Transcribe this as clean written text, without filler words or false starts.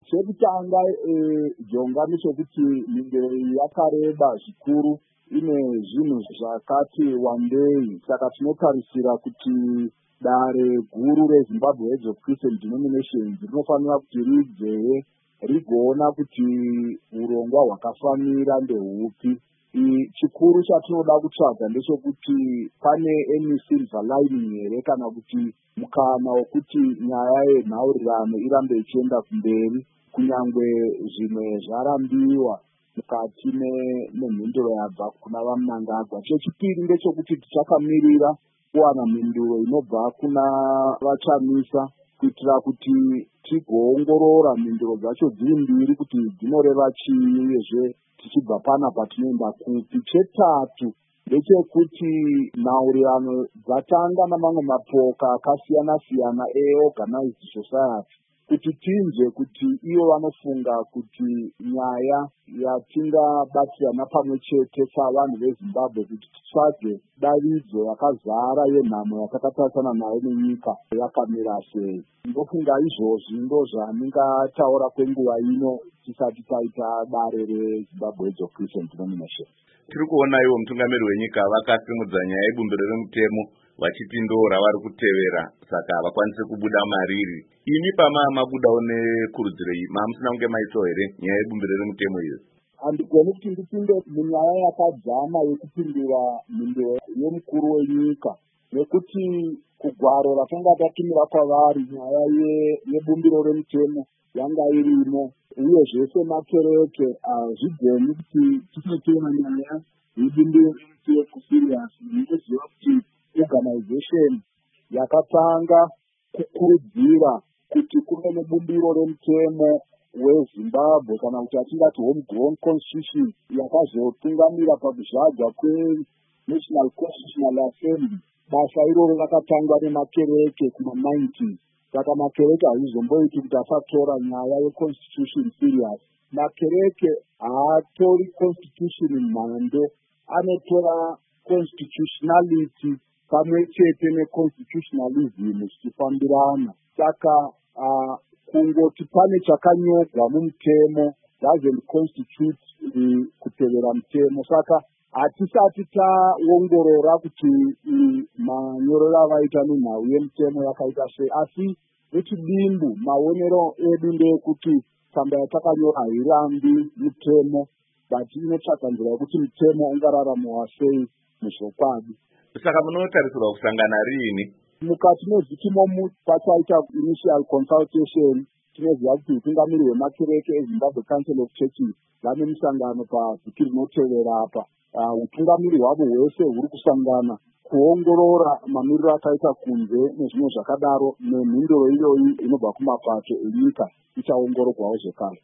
Chekutanga jonga ndechekuti mhinduro iyi yakareba zvikuru, ine zvinhu zvakati wandei. Saka tinotarisira kuti dare guru reZimbabwe Heads of Christian Denominations rinofanira kuti ridzeye rigoona kuti urongwa hwakafanira ndehupi. Chikuru chatinoda kutsvaga ndechekuti pane any silver lining here, kana kuti mukana wekuti nyaya yenhaurirano irambe ichienda kumberi kunyangwe zvimwe zvarambiwa mukati memhinduro yabva kuna vaMnangagwa. Chechipiri ndechekuti tichakamirira kuwana mhinduro inobva kuna vachamisa kuitira kuti tigoongorora mhinduro dzacho dziri mbiri kuti dzinoreva chii uyezve tichibva pana patinoenda kupi. Chetatu ndechekuti nhaurirano dzatanga namamwe mapoka akasiyana-siyana eorganized society, kuti tinzwe kuti ivo vanofunga kuti nyaya yatingabatsirana pamwe chete savanhu veZimbabwe kuti titsvage davidzo yakazara yenhamo yatakatarisana nayo nenyika yakamira sei. Ndofunga izvozvi ndozvandingataura kwenguva ino tisati taita dare reZimbabwe Heads of Christian Denomination. Tiri kuona iwo mutungamiri wenyika vakasimudza nyaya yebumbiro remutemo vachiti ndo ravari kutevera, saka havakwanisi kubuda mariri. Imi pamabudawo nekurudziro iyi, mamusina kunge maisawo here nyaya yebumbiro remutemo iyo? Handigoni kuti ndipinde munyaya yakadzama yekupindura mhinduro yemukuru wenyika, nekuti kugwaro rakanga tatumira kwavari nyaya yebumbiro remutemo yanga irimo, uye zvese makereke hazvigoni kuti tisatora nyaya yebumbiro remutemo kusiriasi. Ndinoziva kuti organization yakatanga kukurudzira kuti kuve nebumbiro remutemo weZimbabwe, kana kuti atingati homegrown constitution, yakazotungamira pakuzvadzwa kweNational Constitutional Assembly. Basa iroro rakatangwa nemakereke kuma-90s. Saka makereke hazvizomboiti kuti asatora nyaya yeconstitution serious. Makereke haatori constitution mhando, anotora constitutionality pamwe chete neconstitutionalism zvichifambirana. Saka kungoti pane chakanyorwa mumutemo doesn't constitute kutevera mutemo. Saka hatisati taongorora kuti manyorero avaita nenhau yemutemo yakaita sei, asi nechidimbu maonero edu ndeyekuti tsamba yatakanyora hairambi mutemo, but inotsvaga nzira yekuti mutemo ungararamiwa sei muzvokwadi. Saka munotarisirwa kusangana riini? Mukati mezvitimo pachaita initial consultation, tinoziva kuti utungamiri hwemakereke eZimbabwe Council of Churches vane musangano pavhiki rinotevera apa. Utungamiri hwavo hwese huri kusangana kuongorora mamiriro akaita kunze nezvimwe zvakadaro, nemhinduro iyoyi inobva kumapato enyika ichaongororwawo zvekare.